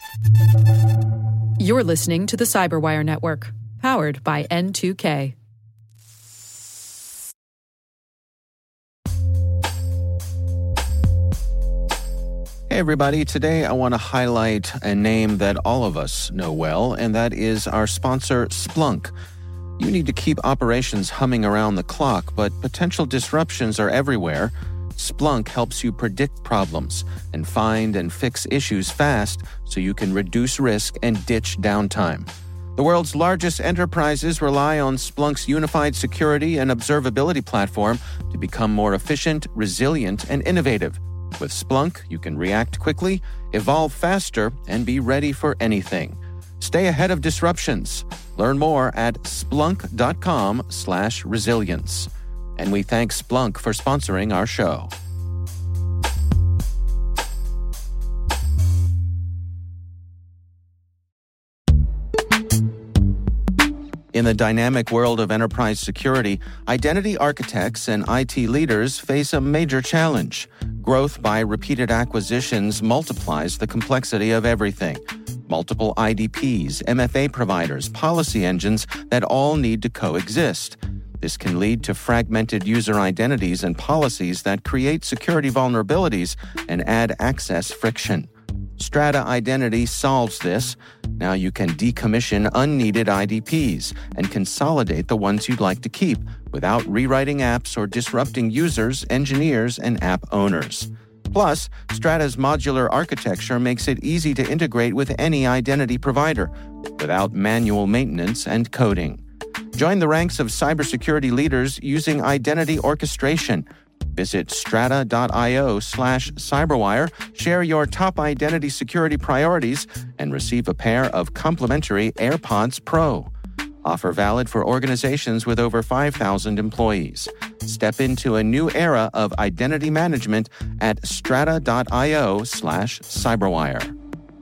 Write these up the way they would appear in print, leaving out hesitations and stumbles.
You're listening to the Cyberwire Network, powered by N2K. Hey everybody, today I want to highlight a name that all of us know well, and that is our sponsor, Splunk. You need to keep operations humming around the clock, but potential disruptions are everywhere. Splunk helps you predict problems and find and fix issues fast so you can reduce risk and ditch downtime. The world's largest enterprises rely on Splunk's unified security and observability platform to become more efficient, resilient, and innovative. With Splunk, you can react quickly, evolve faster, and be ready for anything. Stay ahead of disruptions. Learn more at splunk.com/resilience. And we thank Splunk for sponsoring our show. In the dynamic world of enterprise security, identity architects and IT leaders face a major challenge. Growth by repeated acquisitions multiplies the complexity of everything. Multiple IDPs, MFA providers, policy engines that all need to coexist. This can lead to fragmented user identities and policies that create security vulnerabilities and add access friction. Strata Identity solves this. Now you can decommission unneeded IDPs and consolidate the ones you'd like to keep without rewriting apps or disrupting users, engineers, and app owners. Plus, Strata's modular architecture makes it easy to integrate with any identity provider without manual maintenance and coding. Join the ranks of cybersecurity leaders using identity orchestration. Visit strata.io/cyberwire, share your top identity security priorities, and receive a pair of complimentary AirPods Pro. Offer valid for organizations with over 5,000 employees. Step into a new era of identity management at strata.io/cyberwire.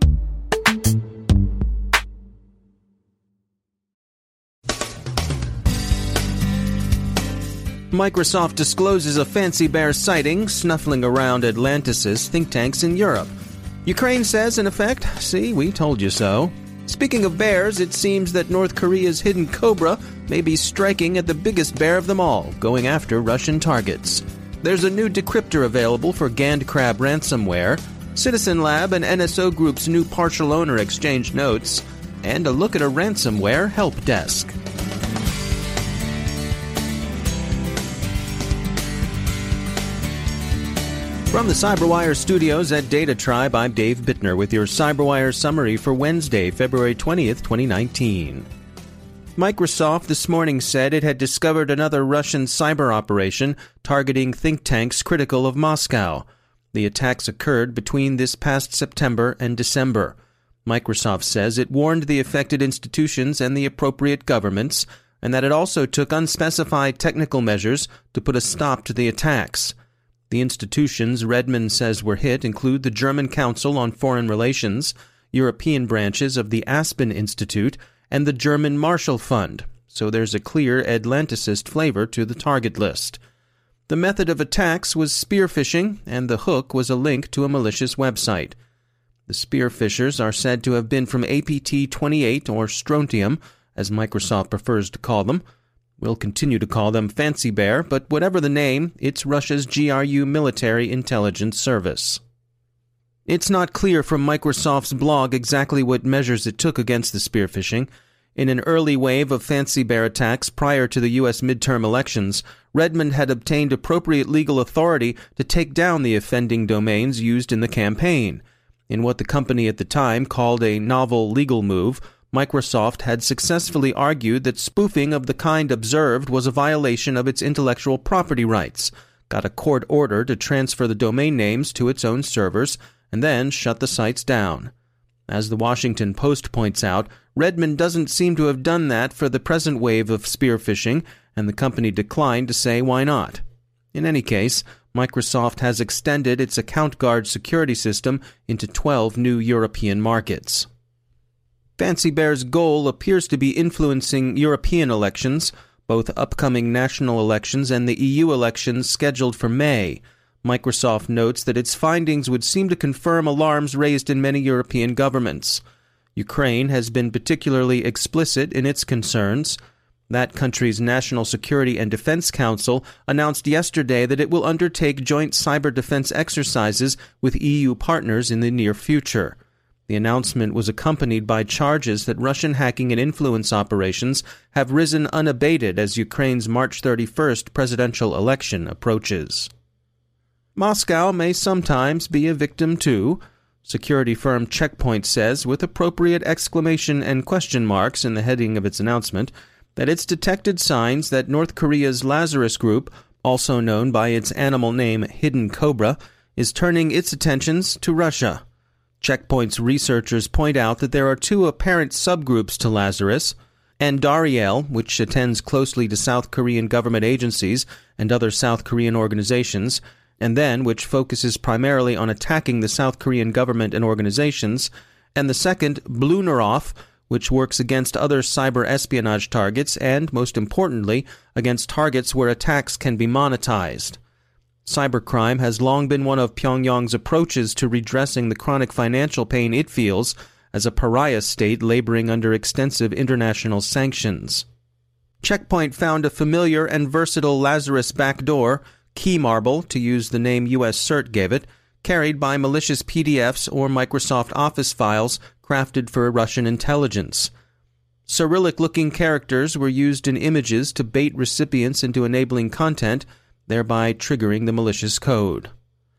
Microsoft discloses a Fancy Bear sighting snuffling around Atlantis' think tanks in Europe. Ukraine says, in effect, see, we told you so. Speaking of bears, it seems that North Korea's hidden Cobra may be striking at the biggest bear of them all, going after Russian targets. There's a new decryptor available for GandCrab ransomware. Citizen Lab and NSO Group's new partial owner exchanged notes, and a look at a ransomware help desk. From the CyberWire studios at Data Tribe, I'm Dave Bittner with your CyberWire summary for Wednesday, February 20th, 2019. Microsoft this morning said it had discovered another Russian cyber operation targeting think tanks critical of Moscow. The attacks occurred between this past September and December. Microsoft says it warned the affected institutions and the appropriate governments, and that it also took unspecified technical measures to put a stop to the attacks. The institutions Redmond says were hit include the German Council on Foreign Relations, European branches of the Aspen Institute, and the German Marshall Fund, so there's a clear Atlanticist flavor to the target list. The method of attacks was spear phishing, and the hook was a link to a malicious website. The spear phishers are said to have been from APT-28, or Strontium, as Microsoft prefers to call them. We'll continue to call them Fancy Bear, but whatever the name, it's Russia's GRU military intelligence service. It's not clear from Microsoft's blog exactly what measures it took against the spear phishing. In an early wave of Fancy Bear attacks prior to the U.S. midterm elections, Redmond had obtained appropriate legal authority to take down the offending domains used in the campaign. In what the company at the time called a novel legal move, Microsoft had successfully argued that spoofing of the kind observed was a violation of its intellectual property rights, got a court order to transfer the domain names to its own servers, and then shut the sites down. As the Washington Post points out, Redmond doesn't seem to have done that for the present wave of spear phishing, and the company declined to say why not. In any case, Microsoft has extended its AccountGuard security system into 12 new European markets. Fancy Bear's goal appears to be influencing European elections, both upcoming national elections and the EU elections scheduled for May. Microsoft notes that its findings would seem to confirm alarms raised in many European governments. Ukraine has been particularly explicit in its concerns. That country's National Security and Defense Council announced yesterday that it will undertake joint cyber defense exercises with EU partners in the near future. The announcement was accompanied by charges that Russian hacking and influence operations have risen unabated as Ukraine's March 31st presidential election approaches. Moscow may sometimes be a victim too. Security firm Check Point says, with appropriate exclamation and question marks in the heading of its announcement, that it's detected signs that North Korea's Lazarus Group, also known by its animal name Hidden Cobra, is turning its attentions to Russia. Check Point's researchers point out that there are two apparent subgroups to Lazarus: Andariel, which attends closely to South Korean government agencies and other South Korean organizations, and then which focuses primarily on attacking the South Korean government and organizations, and the second, Blunerov, which works against other cyber espionage targets and, most importantly, against targets where attacks can be monetized. Cybercrime has long been one of Pyongyang's approaches to redressing the chronic financial pain it feels as a pariah state laboring under extensive international sanctions. Check Point found a familiar and versatile Lazarus backdoor, Key Marble, to use the name U.S. CERT gave it, carried by malicious PDFs or Microsoft Office files crafted for Russian intelligence. Cyrillic-looking characters were used in images to bait recipients into enabling content, thereby triggering the malicious code.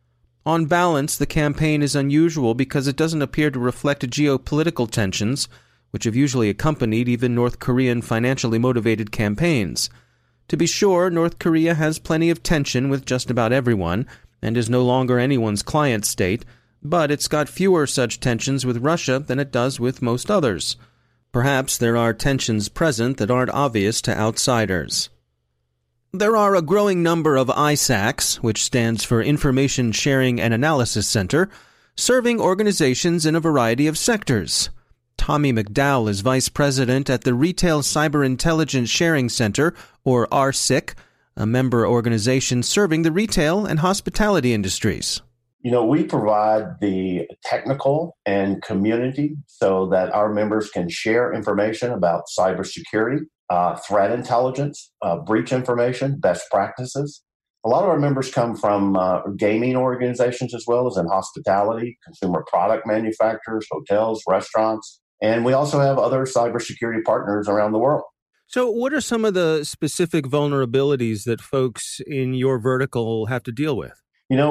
On balance, the campaign is unusual because it doesn't appear to reflect geopolitical tensions, which have usually accompanied even North Korean financially motivated campaigns. To be sure, North Korea has plenty of tension with just about everyone, and is no longer anyone's client state, but it's got fewer such tensions with Russia than it does with most others. Perhaps there are tensions present that aren't obvious to outsiders. There are a growing number of ISACs, which stands for Information Sharing and Analysis Center, serving organizations in a variety of sectors. Tommy McDowell is vice president at the Retail Cyber Intelligence Sharing Center, or RCIC, a member organization serving the retail and hospitality industries. We provide the technical and community so that our members can share information about cybersecurity, threat intelligence, breach information, best practices. A lot of our members come from gaming organizations as well as in hospitality, consumer product manufacturers, hotels, restaurants, and we also have other cybersecurity partners around the world. So what are some of the specific vulnerabilities that folks in your vertical have to deal with?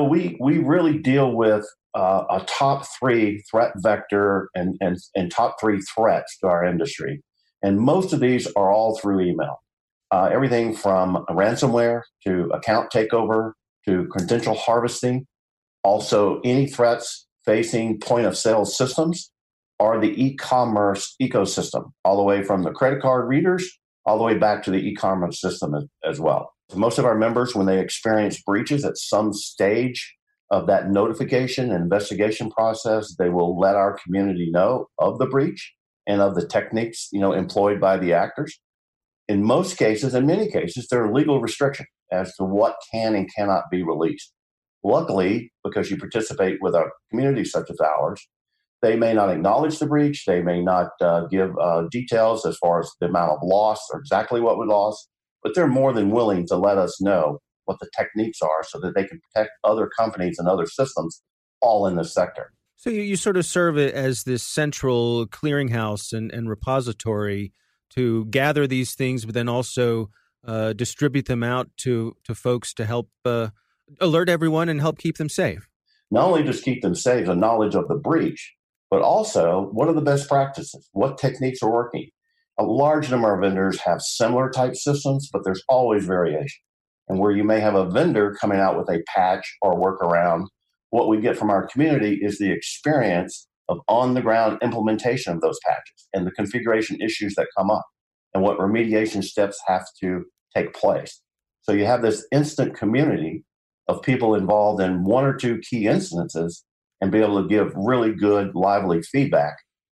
We really deal with a top three threat vector and top three threats to our industry. And most of these are all through email. Everything from ransomware to account takeover to credential harvesting. Also, any threats facing point-of-sale systems or the e-commerce ecosystem, all the way from the credit card readers all the way back to the e-commerce system as well. Most of our members, when they experience breaches at some stage of that notification and investigation process, they will let our community know of the breach and of the techniques, employed by the actors. In most cases, in many cases, there are legal restrictions as to what can and cannot be released. Luckily, because you participate with a community such as ours, they may not acknowledge the breach. They may not give details as far as the amount of loss or exactly what we lost, but they're more than willing to let us know what the techniques are so that they can protect other companies and other systems all in the sector. So you sort of serve it as this central clearinghouse and repository to gather these things, but then also distribute them out to folks to help alert everyone and help keep them safe. Not only just keep them safe, the knowledge of the breach, but also what are the best practices? What techniques are working? A large number of vendors have similar type systems, but there's always variation. And where you may have a vendor coming out with a patch or workaround, what we get from our community is the experience of on-the-ground implementation of those patches and the configuration issues that come up and what remediation steps have to take place. So you have this instant community of people involved in one or two key instances and be able to give really good, lively feedback,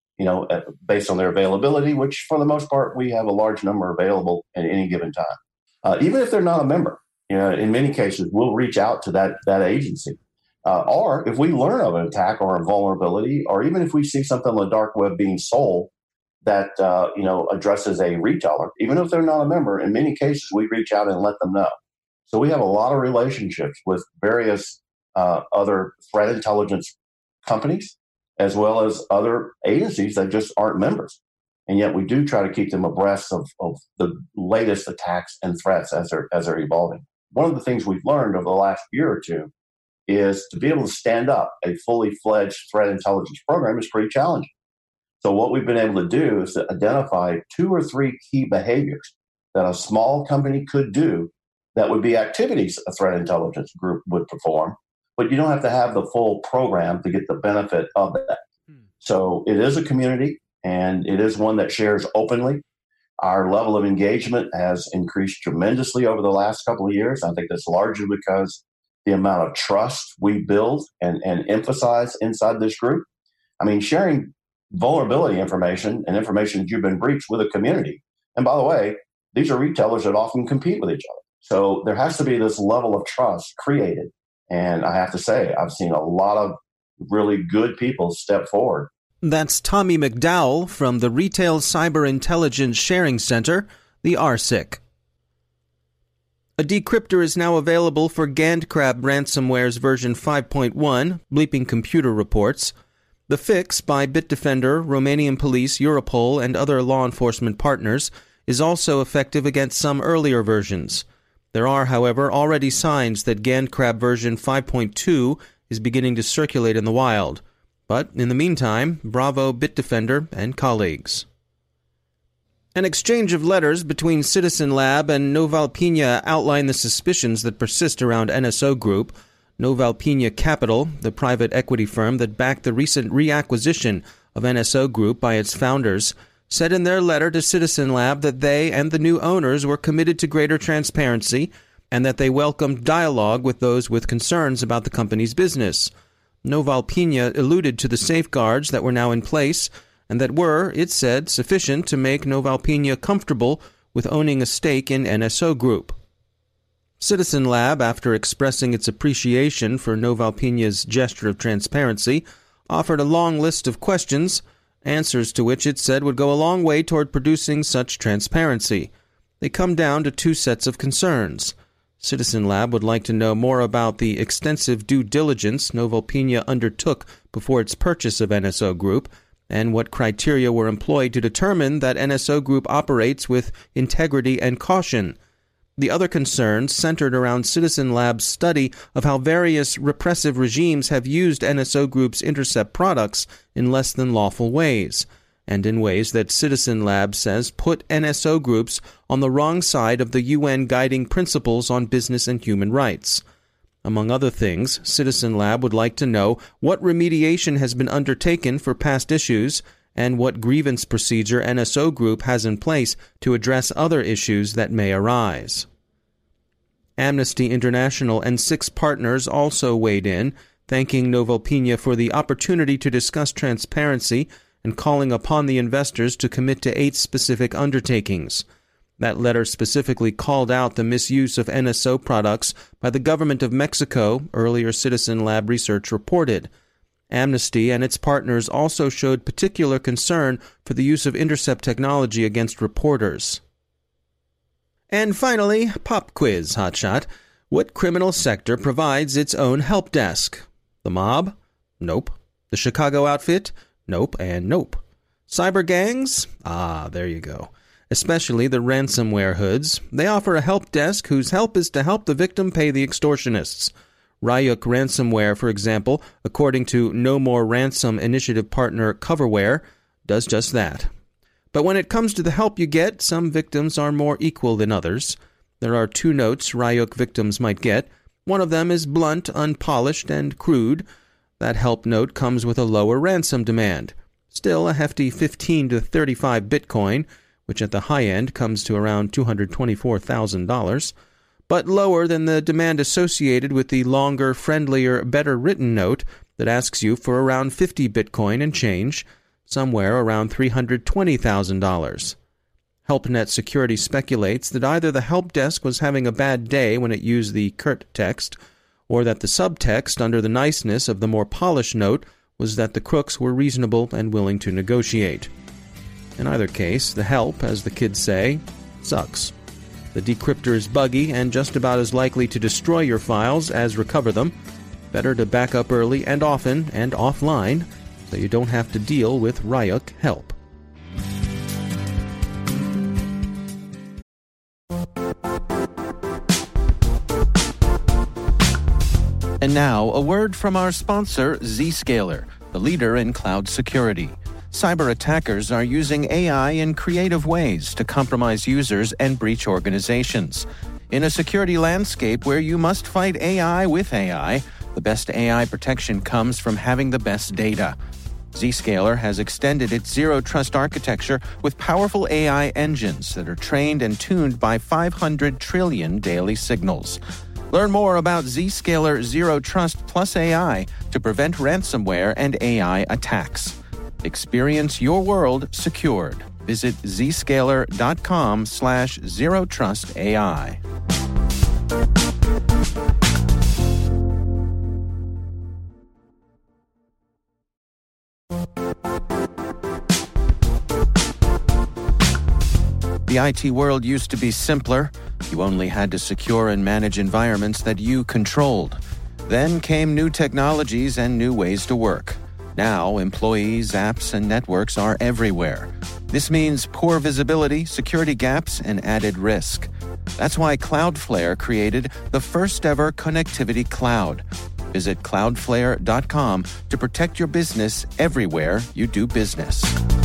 based on their availability, which for the most part, we have a large number available at any given time. Even if they're not a member, in many cases, we'll reach out to that agency. Or if we learn of an attack or a vulnerability, or even if we see something on the dark web being sold that addresses a retailer, even if they're not a member, in many cases we reach out and let them know. So we have a lot of relationships with various other threat intelligence companies, as well as other agencies that just aren't members. And yet we do try to keep them abreast of the latest attacks and threats as they're evolving. One of the things we've learned over the last year or two is to be able to stand up a fully fledged threat intelligence program is pretty challenging. So what we've been able to do is to identify 2 or 3 key behaviors that a small company could do that would be activities a threat intelligence group would perform, but you don't have to have the full program to get the benefit of that. So it is a community, and it is one that shares openly. Our level of engagement has increased tremendously over the last couple of years. I think that's largely because the amount of trust we build and emphasize inside this group. I mean, sharing vulnerability information and information that you've been breached with a community. And by the way, these are retailers that often compete with each other. So there has to be this level of trust created. And I have to say, I've seen a lot of really good people step forward. That's Tommy McDowell from the Retail Cyber Intelligence Sharing Center, the RSIC. A decryptor is now available for GandCrab ransomware's version 5.1, Bleeping Computer reports. The fix by Bitdefender, Romanian police, Europol, and other law enforcement partners is also effective against some earlier versions. There are, however, already signs that GandCrab version 5.2 is beginning to circulate in the wild. But in the meantime, bravo Bitdefender and colleagues. An exchange of letters between Citizen Lab and Novalpina outline the suspicions that persist around NSO Group. Novalpina Capital, the private equity firm that backed the recent reacquisition of NSO Group by its founders, said in their letter to Citizen Lab that they and the new owners were committed to greater transparency and that they welcomed dialogue with those with concerns about the company's business. Novalpina alluded to the safeguards that were now in place and that were, it said, sufficient to make Novalpina comfortable with owning a stake in NSO Group. Citizen Lab, after expressing its appreciation for Novalpina's gesture of transparency, offered a long list of questions, answers to which it said would go a long way toward producing such transparency. They come down to 2 sets of concerns. Citizen Lab would like to know more about the extensive due diligence Novalpina undertook before its purchase of NSO Group, and what criteria were employed to determine that NSO Group operates with integrity and caution. The other concerns centered around Citizen Lab's study of how various repressive regimes have used NSO Group's intercept products in less than lawful ways, and in ways that Citizen Lab says put NSO Groups on the wrong side of the UN guiding principles on business and human rights. Among other things, Citizen Lab would like to know what remediation has been undertaken for past issues and what grievance procedure NSO Group has in place to address other issues that may arise. Amnesty International and 6 partners also weighed in, thanking Novalpina for the opportunity to discuss transparency and calling upon the investors to commit to 8 specific undertakings. That letter specifically called out the misuse of NSO products by the government of Mexico, earlier Citizen Lab research reported. Amnesty and its partners also showed particular concern for the use of intercept technology against reporters. And finally, pop quiz, hotshot. What criminal sector provides its own help desk? The mob? Nope. The Chicago outfit? Nope and nope. Cyber gangs? Ah, there you go. Especially the ransomware hoods. They offer a help desk whose help is to help the victim pay the extortionists. Ryuk Ransomware, for example, according to No More Ransom initiative partner Coverware, does just that. But when it comes to the help you get, some victims are more equal than others. There are 2 notes Ryuk victims might get. One of them is blunt, unpolished, and crude. That help note comes with a lower ransom demand. Still a hefty 15 to 35 Bitcoin, which at the high end comes to around $224,000, but lower than the demand associated with the longer, friendlier, better-written note that asks you for around 50 Bitcoin and change, somewhere around $320,000. HelpNet Security speculates that either the help desk was having a bad day when it used the curt text, or that the subtext under the niceness of the more polished note was that the crooks were reasonable and willing to negotiate. In either case, the help, as the kids say, sucks. The decryptor is buggy and just about as likely to destroy your files as recover them. Better to back up early and often and offline so you don't have to deal with Ryuk help. And now, a word from our sponsor, Zscaler, the leader in cloud security. Cyber attackers are using AI in creative ways to compromise users and breach organizations. In a security landscape where you must fight AI with AI, the best AI protection comes from having the best data. Zscaler has extended its zero-trust architecture with powerful AI engines that are trained and tuned by 500 trillion daily signals. Learn more about Zscaler Zero Trust Plus AI to prevent ransomware and AI attacks. Experience your world secured. Visit zscaler.com/zerotrustai. The IT world used to be simpler. You only had to secure and manage environments that you controlled. Then came new technologies and new ways to work. Now, employees, apps, and networks are everywhere. This means poor visibility, security gaps, and added risk. That's why Cloudflare created the first-ever connectivity cloud. Visit cloudflare.com to protect your business everywhere you do business.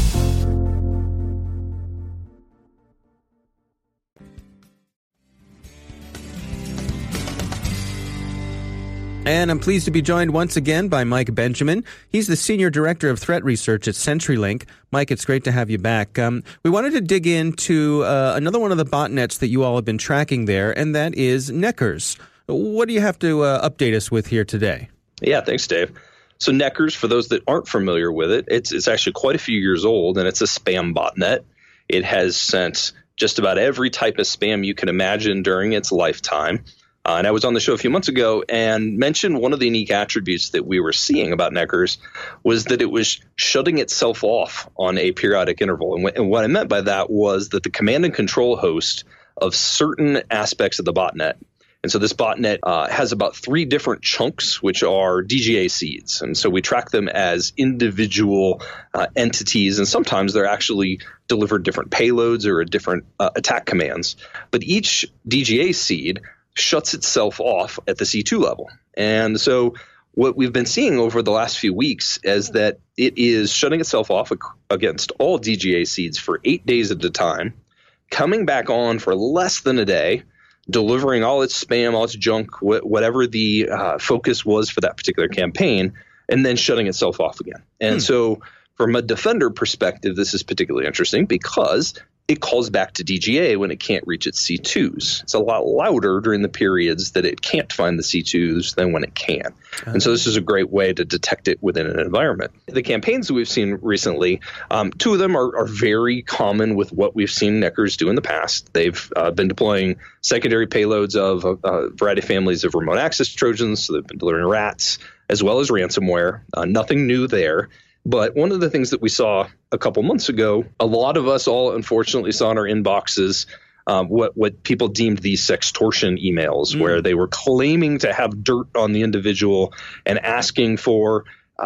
And I'm pleased to be joined once again by Mike Benjamin. He's the Senior Director of Threat Research at CenturyLink. Mike, it's great to have you back. We wanted to dig into another one of the botnets that you all have been tracking there, and that is Neckers. What do you have to update us with here today? Yeah, thanks, Dave. So Neckers, for those that aren't familiar with it, it's actually quite a few years old, and it's a spam botnet. It has sent just about every type of spam you can imagine during its lifetime. And I was on the show a few months ago and mentioned one of the unique attributes that we were seeing about Neckers was that it was shutting itself off on a periodic interval. And what I meant by that was that the command and control host of certain aspects of the botnet. And so this botnet has about 3 different chunks, which are DGA seeds. And so we track them as individual entities, and sometimes they're actually delivered different payloads or different attack commands. But each DGA seed shuts itself off at the C2 level. And so what we've been seeing over the last few weeks is that it is shutting itself off against all DGA seeds for 8 days at a time, coming back on for less than a day, delivering all its spam, all its junk, whatever the focus was for that particular campaign, and then shutting itself off again. And so from a defender perspective, this is particularly interesting because it calls back to DGA when it can't reach its C2s. It's a lot louder during the periods that it can't find the C2s than when it can. And so this is a great way to detect it within an environment. The campaigns that we've seen recently, 2 of them are very common with what we've seen Neckers do in the past. They've been deploying secondary payloads of a variety of families of remote access Trojans. So they've been delivering rats as well as ransomware. Nothing new there. But one of the things that we saw a couple months ago, a lot of us all unfortunately saw in our inboxes what people deemed these sextortion emails, where they were claiming to have dirt on the individual and asking for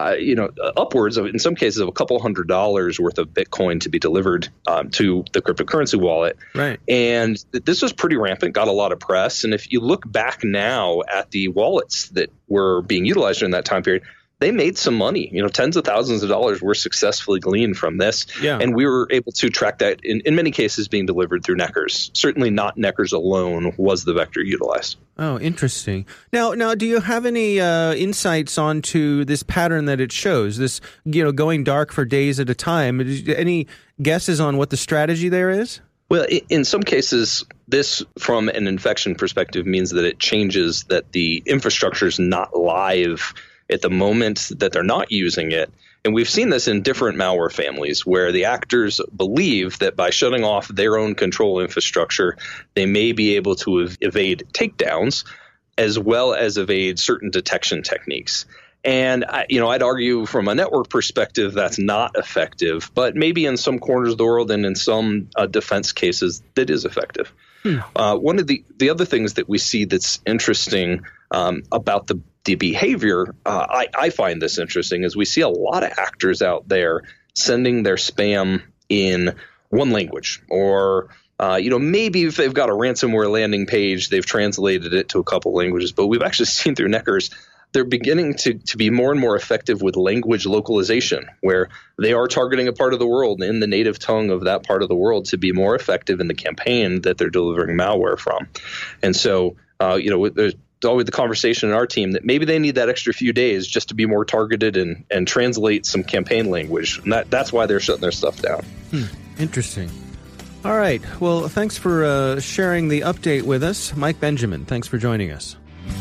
upwards of, in some cases, of a couple $100 worth of Bitcoin to be delivered to the cryptocurrency wallet. Right. And this was pretty rampant, got a lot of press. And if you look back now at the wallets that were being utilized during that time period, they made some money. Tens of thousands of dollars were successfully gleaned from this. Yeah. And we were able to track that in many cases being delivered through Neckers. Certainly not Neckers alone was the vector utilized. Oh, interesting. Now, do you have any insights onto this pattern that it shows, this, going dark for days at a time? Any guesses on what the strategy there is? Well, in some cases, this, from an infection perspective, means that it changes that the infrastructure is not live at the moment that they're not using it. And we've seen this in different malware families where the actors believe that by shutting off their own control infrastructure, they may be able to evade takedowns as well as evade certain detection techniques. And I'd argue from a network perspective that's not effective, but maybe in some corners of the world and in some defense cases that is effective. One of the other things that we see that's interesting about the behavior, I find this interesting, is we see a lot of actors out there sending their spam in one language, or maybe if they've got a ransomware landing page, they've translated it to a couple languages. But we've actually seen through Neckers, they're beginning to be more and more effective with language localization, where they are targeting a part of the world in the native tongue of that part of the world to be more effective in the campaign that they're delivering malware from. And so, there's always the conversation in our team that maybe they need that extra few days just to be more targeted and translate some campaign language. And that's why they're shutting their stuff down. Interesting. All right. Well, thanks for sharing the update with us. Mike Benjamin, thanks for joining us.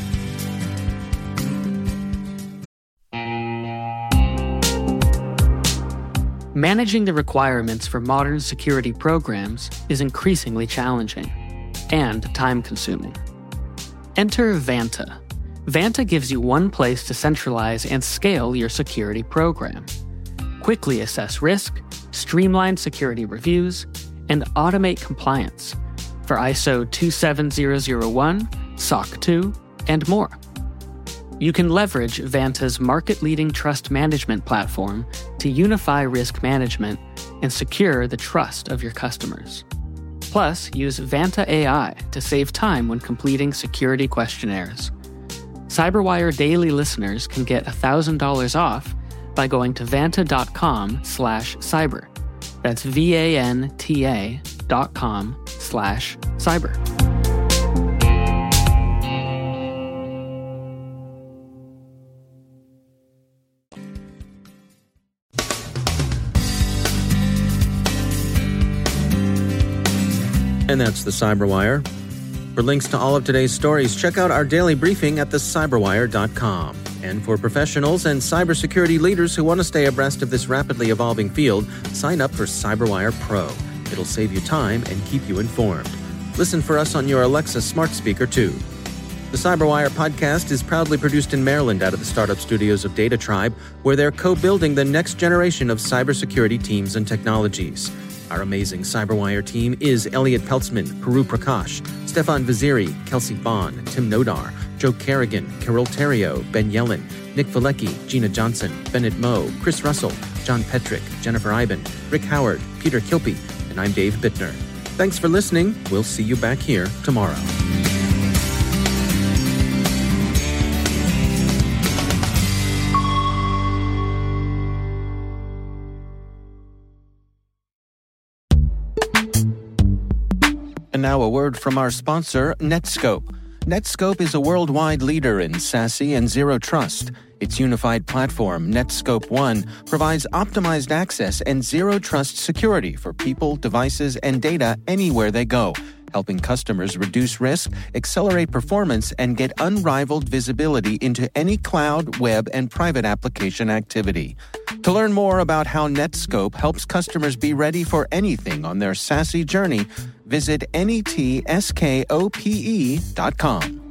Managing the requirements for modern security programs is increasingly challenging and time-consuming. Enter Vanta. Vanta gives you one place to centralize and scale your security program. Quickly assess risk, streamline security reviews, and automate compliance for ISO 27001, SOC 2, and more. You can leverage Vanta's market-leading trust management platform to unify risk management and secure the trust of your customers. Plus, use Vanta AI to save time when completing security questionnaires. CyberWire Daily listeners can get $1,000 off by going to vanta.com/cyber. That's vanta.com/cyber. And that's the CyberWire. For links to all of today's stories, check out our daily briefing at thecyberwire.com. And for professionals and cybersecurity leaders who want to stay abreast of this rapidly evolving field, sign up for CyberWire Pro. It'll save you time and keep you informed. Listen for us on your Alexa smart speaker, too. The CyberWire podcast is proudly produced in Maryland out of the startup studios of Data Tribe, where they're co-building the next generation of cybersecurity teams and technologies. Our amazing CyberWire team is Elliot Peltzman, Puru Prakash, Stefan Vaziri, Kelsey Bond, Tim Nodar, Joe Kerrigan, Carol Terrio, Ben Yellen, Nick Valecki, Gina Johnson, Bennett Moe, Chris Russell, John Petrick, Jennifer Iben, Rick Howard, Peter Kilpie, and I'm Dave Bittner. Thanks for listening. We'll see you back here tomorrow. And now a word from our sponsor, Netskope. Netskope is a worldwide leader in SASE and Zero Trust. Its unified platform, Netskope One, provides optimized access and Zero Trust security for people, devices, and data anywhere they go, helping customers reduce risk, accelerate performance, and get unrivaled visibility into any cloud, web, and private application activity. To learn more about how Netskope helps customers be ready for anything on their SASE journey, visit netskope.com.